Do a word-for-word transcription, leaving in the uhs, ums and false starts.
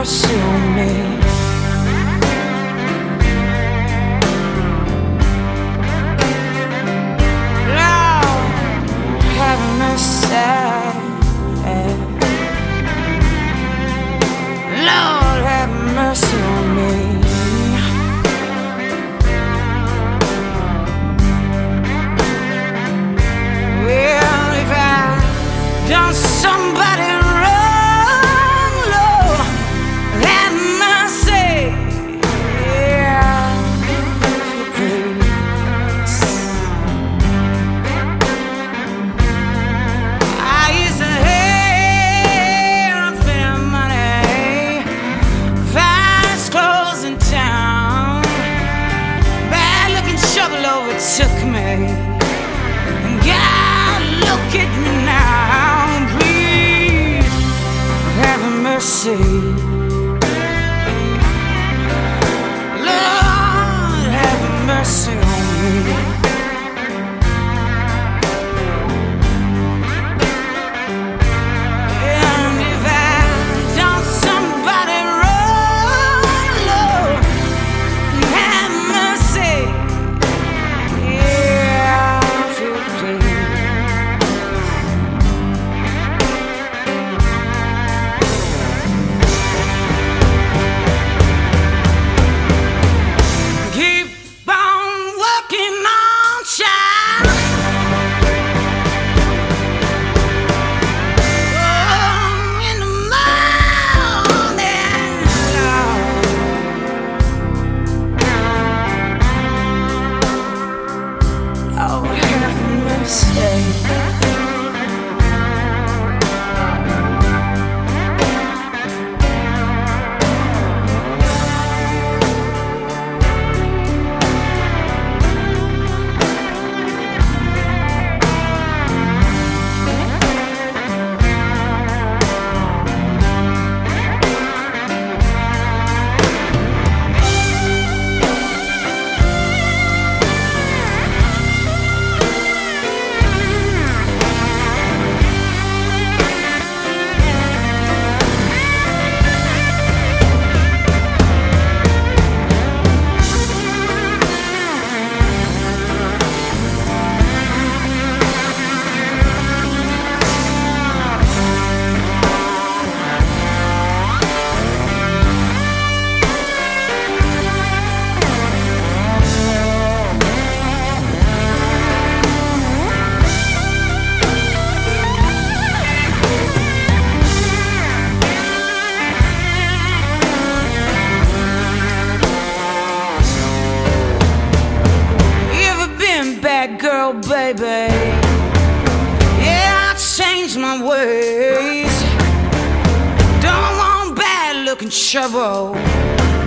mercy on me. Lord, have mercy. Lord, have mercy on me. Well, if I've done somebody wrong, Lord, have mercy. Yeah, please. I used to hate a bit of money, fast clothes in town, bad-looking trouble overtook me. And God, look at me now, please have mercy. Lord, have mercy on me. And if I've done somebody wrong, Lord, have mercy. Yeah, if you please. Keep on walking on, child. Oh, in the morning, Lord. Oh, have mercy. You ever been bad girl, baby? Yeah, I changed my ways. Don't want bad looking trouble.